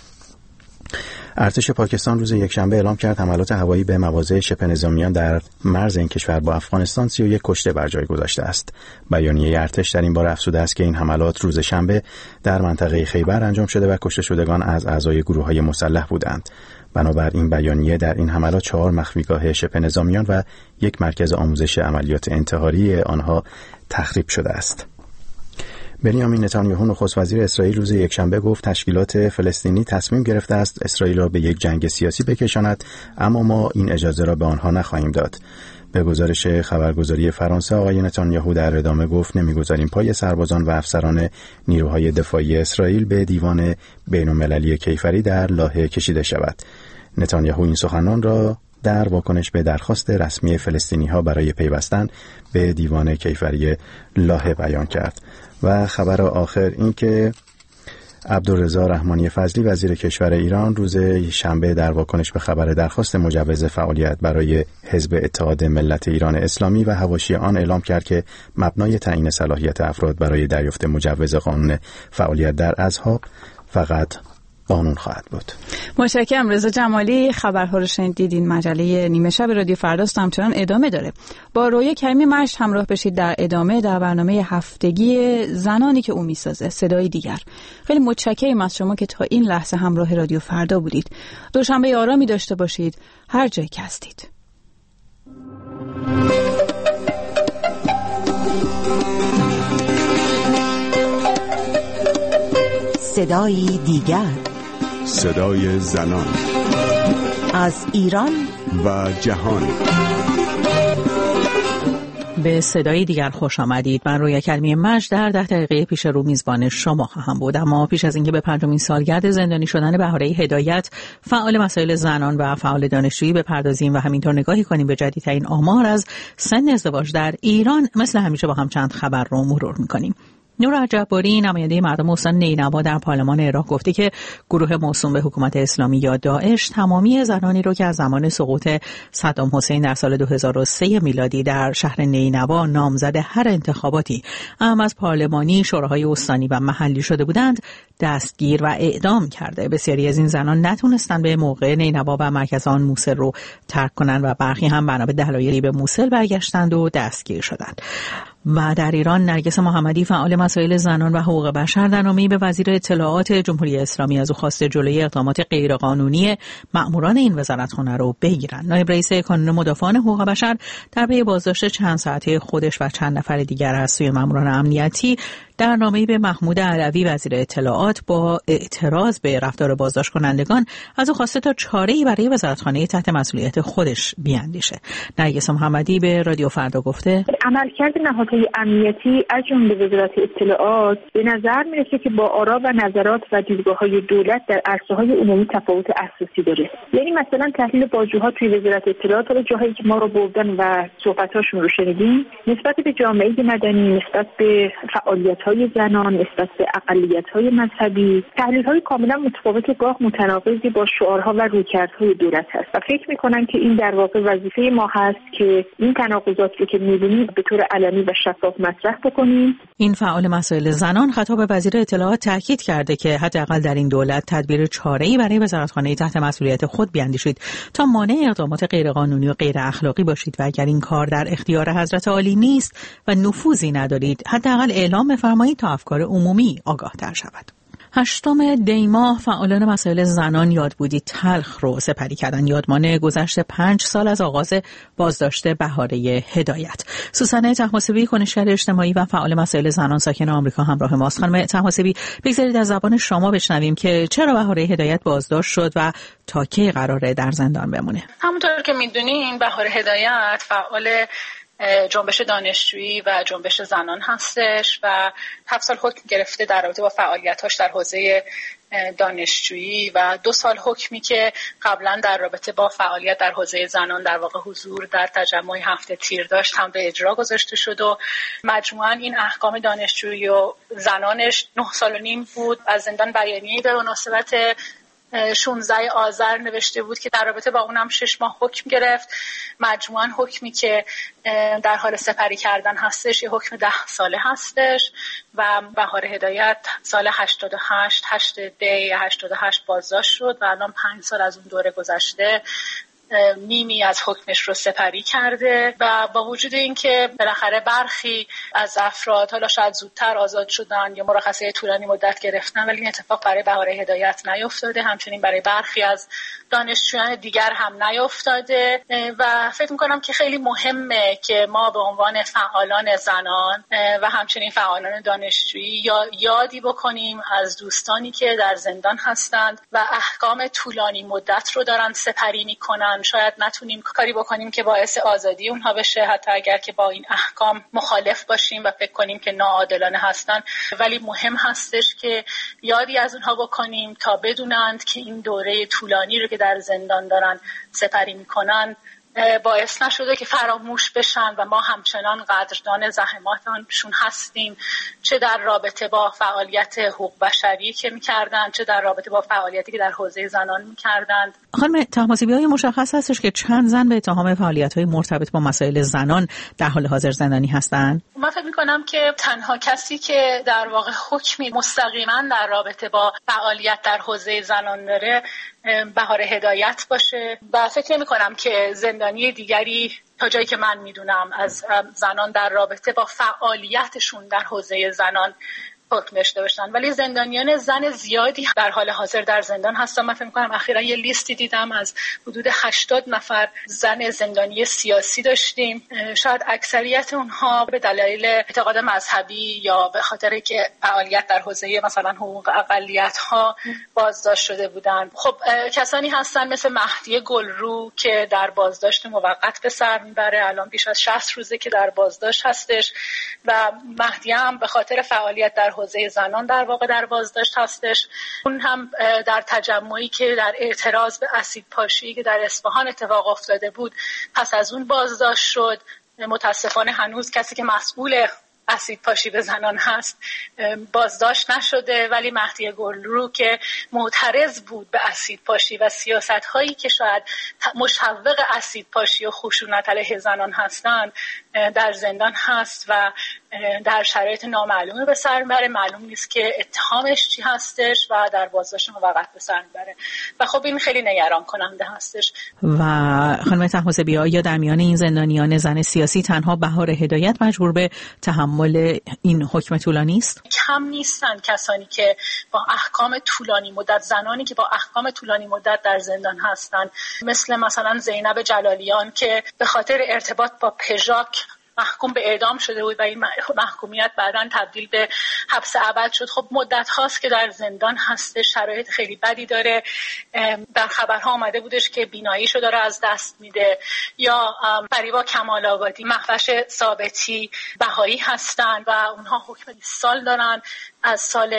ارتش پاکستان روز یکشنبه اعلام کرد حملات هوایی به مواضع شبه نظامیان در مرز این کشور با افغانستان 31 کشته بر جای گذاشته است. بیانیه ارتش در این باره افزوده است که این حملات روز شنبه در منطقه خیبر انجام شده و کشته شدگان از اعضای گروه‌های مسلح بودند. بنابر این بیانیه در این حملات 4 مخفیگاه شبه نظامیان و 1 مرکز آموزش عملیات انتحاری آنها تخریب شده است. بنیامین نتانیاهو نخست وزیر اسرائیل روز یکشنبه گفت تشکیلات فلسطینی تصمیم گرفته است اسرائیل را به یک جنگ سیاسی بکشاند، اما ما این اجازه را به آنها نخواهیم داد. به گزارش خبرگزاری فرانسه، آقای نتانیاهو در ادامه گفت نمیگذاریم پای سربازان و افسران نیروهای دفاعی اسرائیل به دیوان بین‌المللی کیفری در لاهه کشیده شود. نتانیاهو این سخنان را در واکنش به درخواست رسمی فلسطینی‌ها برای پیوستن به دیوان کیفری لاهه بیان کرد. و خبر آخر این که عبدالرضا رحمانی فضلی وزیر کشور ایران روز شنبه در واکنش به خبر درخواست مجوز فعالیت برای حزب اتحاد ملت ایران اسلامی و حواشی آن اعلام کرد که مبنای تعیین صلاحیت افراد برای دریافت مجوز قانون فعالیت در اصحاب فقط قانون خواهد بود.
متشکرم. رضا جمالی، خبرها رو شنیدین. مجله نیمه شب رادیو فرداست همچنان ادامه داره. با رویا کریمی مشت همراه بشید در ادامه در برنامه هفتگی زنانی که او میسازه، صدای دیگر. خیلی متشکرم از شما که تا این لحظه همراه رادیو فردا بودید. دوشنبه آرامی داشته باشید هر جایی که هستید.
صدای دیگر،
صدای زنان
از ایران
و جهان.
به صدای دیگر خوش آمدید. من رویا کریمی مجد در 10 دقیقه پیش رو میزبان شما خواهم بود. اما پیش از اینکه به 5مین سالگرد زندانی شدن بهاره هدایت، فعال مسائل زنان و فعال دانشجویی بپردازیم و همینطور نگاهی کنیم به جدیدترین آمار از سن ازدواج در ایران، مثل همیشه با هم چند خبر رو مرور می‌کنیم. نور جباری، نماینده مردم استان نینوا در پارلمان عراق، گفته که گروه موسوم به حکومت اسلامی یا داعش تمامی زنانی رو که از زمان سقوط صدام حسین در سال 2003 میلادی در شهر نینوا نامزد هر انتخاباتی اهم از پارلمانی، شوراهای استانی و محلی شده بودند دستگیر و اعدام کرده. بسیاری از این زنان نتونستن به موقع نینوا و مرکز آن موصل رو ترک کنند و برخی هم بنا به دلایلی به موصل برگشتند و دستگیر شدند. و در ایران نرگس محمدی، فعال مسائل زنان و حقوق بشر، در نامه‌ای به وزیر اطلاعات جمهوری اسلامی از او خواسته جلوی اقدامات غیرقانونی مأموران این وزارتخانه رو بگیرند. نایب رئیس کانون مدافعان حقوق بشر در پی بازداشت چند ساعته خودش و چند نفر دیگر از سوی مأموران امنیتی در نامه‌ای به محمود علوی وزیر اطلاعات با اعتراض به رفتار بازداشت کنندگان از او خواسته تا چاره‌ای برای وزارتخانه تحت مسئولیت خودش بیاندیشه. نرگس محمدی به رادیو فردا گفته
عملکرد نهادهای امنیتی از جمله وزارت اطلاعات به نظر میرسه که با آرا و نظرات و دیدگاه‌های دولت در عرصه‌های عمومی تفاوت اساسی داره. یعنی مثلا تحلیل بازجوها توی وزارت اطلاعات رو جاهایی که ما رو بردن و صحبت‌هاشون رو شنیدیم، نسبت به جامعه مدنی، نسبت به فعالیت‌های زنان، نسبت به اقلیت‌های مذهبی، تحلیل‌های کاملا متفاوت، گاه متناقضی با شعارها و رویکردهای دولت هست و فکر می‌کنم که این در واقع وظیفه ما هست که این تناقضات رو که می‌بینیم به طور علنی و شفاف مطرح بکنیم.
این فعال مسائل زنان خطاب به وزیر اطلاعات تاکید کرده که حداقل در این دولت تدبیر چاره‌ای برای وزارتخانه تحت مسئولیت خود بیاندیشید تا مانع اقدامات غیرقانونی و غیر اخلاقی باشید و اگر این کار در اختیار حضرت عالی نیست و نفوذی ندارید، حداقل اعلام بفرمایید تا افکار عمومی آگاه‌تر شود. 8 دی ماه فعالان مسائل زنان یادبودی تلخ رو سپری کردن. یادمان گذشت 5 سال از آغاز بازداشت بهاره هدایت. سوسن طهماسبی، کنشگر اجتماعی و فعال مسائل زنان ساکن آمریکا، همراه ماست. خانم طهماسبی، بگذارید از زبان شما بشنویم که چرا بهاره هدایت بازداشت شد و تا کی قراره در زندان بمونه.
همونطور که میدونین بهاره هدایت فعال جنبش دانشجویی و جنبش زنان هستش و 7 سال حکم گرفته در رابطه با فعالیتاش در حوزه دانشجویی و 2 سال حکمی که قبلا در رابطه با فعالیت در حوزه زنان در واقع حضور در تجمع هفته تیر داشت هم به اجرا گذاشته شد و مجموعاً این احکام دانشجویی و زنانش 9 سال و نیم بود. از زندان بیانیه‌ای به مناسبت 16 آذر نوشته بود که در رابطه با اونم 6 ماه حکم گرفت. مجموعاً حکمی که در حال سپری کردن هستش یه حکم 10 ساله هستش و بهاره هدایت سال 88 8 دی 88 بازداشت شد و الان 5 سال از اون دوره گذشته نیمی از حکمش رو سپری کرده و با وجود اینکه بالاخره برخی از افراد حالا شاید زودتر آزاد شدن یا مرخصی طولانی مدت گرفتن، ولی این اتفاق برای بهاره هدایت نیفتاده، همچنین برای برخی از دانشجویان دیگر هم نیفتاده و فکر می‌کنم که خیلی مهمه که ما به عنوان فعالان زنان و همچنین فعالان دانشجویی یادی بکنیم از دوستانی که در زندان هستند و احکام طولانی مدت رو دارن سپری می‌کنن. شاید نتونیم کاری بکنیم که باعث آزادی اونها بشه، حتی اگر که با این احکام مخالف باشیم و فکر کنیم که ناعادلانه هستن، ولی مهم هستش که یادی از اونها بکنیم تا بدونند که این دوره طولانی رو که در زندان دارن سپری میکنن باعث نشده که فراموش بشن و ما همچنان قدردان زحماتشون هستیم، چه در رابطه با فعالیت حقوق بشری که می‌کردن، چه در رابطه با فعالیتی که در حوزه زنان می‌کردند.
خانم طهماسبی، مشخص هستش که چند زن به اتهام فعالیت‌های مرتبط با مسائل زنان در حال حاضر زندانی هستند؟
من فکر می‌کنم که تنها کسی که در واقع حکمی مستقیما در رابطه با فعالیت در حوزه زنان داره بهار هدایت باشه و فکر نمی‌کنم که زندانی دیگری تا جایی که من میدونم از زنان در رابطه با فعالیتشون در حوزه زنان حکم داشته باشن، ولی زندانیان زن زیادی در حال حاضر در زندان هستن. من فکر می‌کنم اخیراً یه لیستی دیدم از حدود 80 نفر زن زندانی سیاسی داشتیم. شاید اکثریت اونها به دلایل اعتقاد مذهبی یا به خاطر که فعالیت در حوزه مثلا حقوق اقلیت‌ها بازداشت شده بودن. خب کسانی هستن مثل مهدی گلرو که در بازداشت موقت به سر میبره، الان بیش از 60 روزه که در بازداشت هستش و مهدی هم به خاطر فعالیت در حوزه زنان در واقع در بازداشت هستش. اون هم در تجمعی که در اعتراض به اسید پاشی که در اصفهان اتفاق افتاده بود پس از اون بازداشت شد. متاسفانه هنوز کسی که مسئول اسید پاشی به زنان هست بازداشت نشده، ولی مهدی گلرو که معترض بود به اسید پاشی و سیاست هایی که شاید مشوق اسید پاشی و خشونت علیه زنان هستند در زندان هست و در شرایط نامعلومه به سر میبره. معلوم نیست که اتهامش چی هستش و در بازداشت موقت به سر میبره و خب این خیلی نگران کننده هستش.
و خانم طهماسبی، یا در میان این زندانیان زن سیاسی تنها بهار هدایت مجبور به تحمل این حکم طولانی است؟
کم نیستن کسانی که با احکام طولانی مدت، زنانی که با احکام طولانی مدت در زندان هستند، مثل مثلا زینب جلالیان که به خاطر ارتباط با پژاک محکوم به اعدام شده بود و این محکومیت بعداً تبدیل به حبس ابد شد. خب مدت هاست که در زندان هسته، شرایط خیلی بدی داره. در خبرها آمده بودش که بیناییشو داره از دست میده. یا فریبا کمال آبادی، مهوش ثابتی بهایی هستن و اونها حکم 20 سال دارن، از سال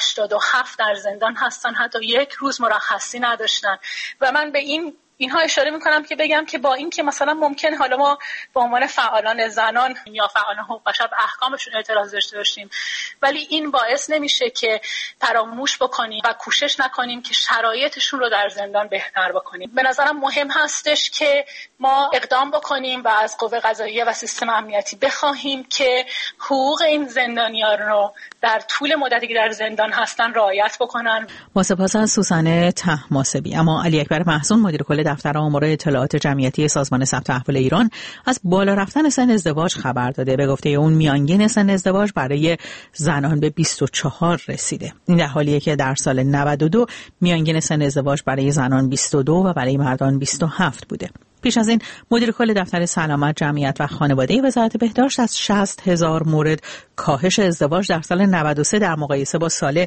87 در زندان هستن، حتی یک روز مرخصی نداشتن و من به اینها اشاره میکنم که بگم که با این که مثلا ممکن حالا ما به عنوان فعالان زنان یا فعالان حقوق بشر به احکامشون اعتراض داشته باشیم، ولی این باعث نمیشه که فراموش بکنیم و کوشش نکنیم که شرایطشون رو در زندان بهتر بکنیم. به نظرم مهم هستش که ما اقدام بکنیم و از قوه قضاییه و سیستم امنیتی بخواهیم که حقوق این زندانیان رو در طول مدتی که در زندان هستن رعایت بکنن.
با سپاس از سوسن طهماسبی. اما علی اکبر محزون، مدیر کل دفتر آمار اطلاعات جمعیتی سازمان ثبت احوال ایران، از بالا رفتن سن ازدواج خبر داده. به گفته اون میانگین سن ازدواج برای زنان به 24 رسیده. این در حالیه که در سال 92 میانگین سن ازدواج برای زنان 22 و برای مردان 27 بوده. پیش از این مدیر کل دفتر سلامت، جمعیت و خانواده وزارت بهداشت از 60,000 مورد کاهش ازدواج در سال 93 در مقایسه با سال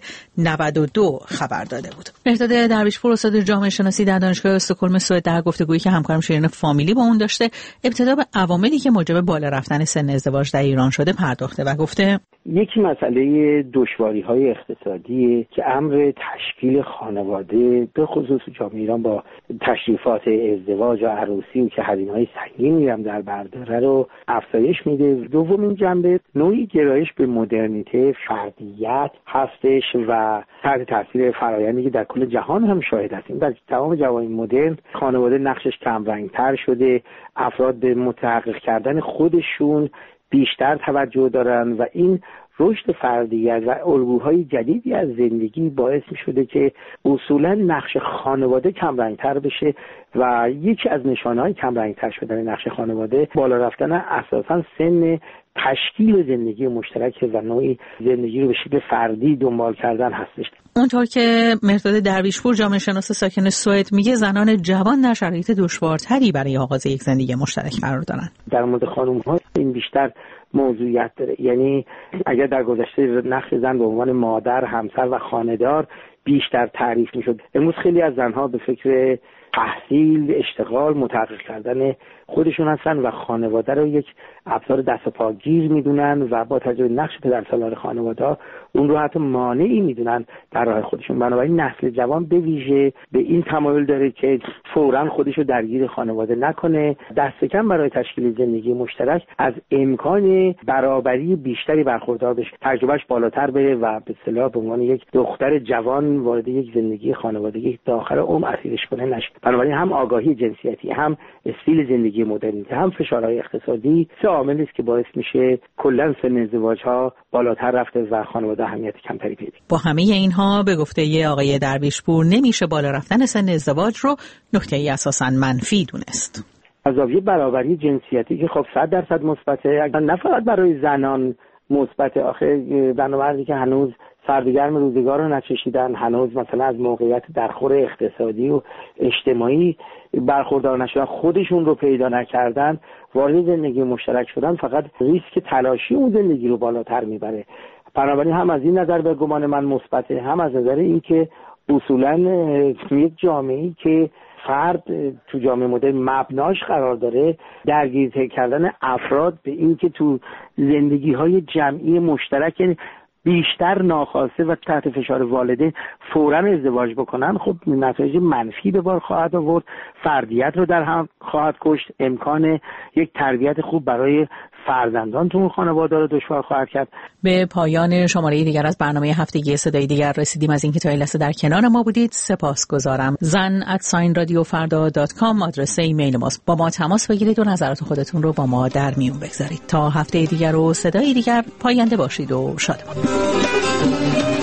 92 خبر داده بود. مهرداد درویشپور، استاد جامعه شناسی در دانشگاه استکهلم سوئد، در گفتگویی که همکارم شیرین فامیلی با اون داشته، ابتدا به عواملی که موجب بالا رفتن سن ازدواج در ایران شده پرداخته و گفته
یکی مسئله دشواری‌های اقتصادی که امر تشکیل خانواده به خصوص جامعه ایران با تشریفات ازدواج و عروسی که هزینه‌های سنگینی هم در بر داره رو افزایش میده. دومین جنبه نوعی گرایش به مدرنیته، فردیت هستش و تحت تاثیر فرآیندی که در کل جهان هم شاهد هستیم. در تمام جوامع مدرن خانواده نقشش کمرنگ‌تر شده، افراد به متحقق کردن خودشون بیشتر توجه دارن و این رشد فردیت و الگوهای جدیدی از زندگی باعث می شده که اصولا نقش خانواده کمرنگتر بشه و یکی از نشانه‌های کمرنگتر شدن نقش خانواده بالا رفتن اساساً سن تشکیل زندگی مشترک و نوعی زندگی رو به شکل فردی دنبال کردن هستش.
اونطور که مهرداد درویشپور، جامعه شناس ساکن سوئد، میگه زنان جوان در شرایط دشوارتری برای آغاز یک زندگی مشترک قرار دارن.
در مورد خانم‌ها این بیشتر موضوعیت داره. یعنی اگر در گذشته نقش زن به عنوان مادر، همسر و خانه‌دار بیشتر تعریف میشد. امروز خیلی از زنها به فکر تحصیل، اشتغال، متحقق کردن خودشون هستن و خانواده رو یک ابزار دست و پاگیر میدونن و با توجه به نقش پدرسالار خانواده اون رو حتی مانعی میدونن در راه خودشون. بنابراین نسل جوان به ویژه به این تمایل داره که فوراً خودش رو درگیر خانواده نکنه، دست کم برای تشکیل زندگی مشترک از امکان برابری بیشتری برخوردار بشه، تجربهش بالاتر بره و به اصطلاح به عنوان یک دختر جوان وارد یک زندگی خانوادگی تا آخر عمر اسیرش کنه نشه. بنابراین هم آگاهی جنسیتی، هم استیل زندگی مدرنیته، هم فشارهای اقتصادی سه عاملی است که باعث میشه کلا سن ازدواج‌ها بالاتر رفته و خانواده اهمیت کمتری پیدا.
با همه اینها به گفته آقای درویشپور نمیشه بالا رفتن سن ازدواج رو نکته‌ای اساساً منفی دونست.
از زاویه برابری جنسیتی که خب 100% مثبته، اگر نه فقط برای زنان مثبته، آخه زن و مردی که هنوز سردگرم روزگار رو نچشیدن، هنوز مثلا از موقعیت درخور اقتصادی و اجتماعی برخوردار نشدن، خودشون رو پیدا نکردن، وارد زندگی مشترک شدن فقط ریسک تلاشی اون زندگی رو بالاتر میبره. بنابراین هم از این نظر به گمان من مثبته، هم از نظر این که اصولا یک جامعه‌ای که فرد تو جامعه مدرن مبناش قرار داره درگیر کردن افراد به این که تو زندگی‌های جمعی مشترک بیشتر ناخواسته و تحت فشار والدین فوراً ازدواج بکنن، خب نتایج منفی به بار خواهد آورد، فردیت رو در هم خواهد کشت، امکان یک تربیت خوب برای فرزندان تو خانواده رو دشوار خواهد کرد.
به پایان شماره دیگر از برنامه هفتگی صدای دیگر رسیدیم. از اینکه تا این لحظه در کنار ما بودید سپاسگزارم. zan@radiofarda.com آدرس ایمیل ماست. با ما تماس بگیرید و نظرات خودتون رو با ما در میون بگذارید. تا هفته دیگر و صدای دیگر پاینده باشید و شادمان.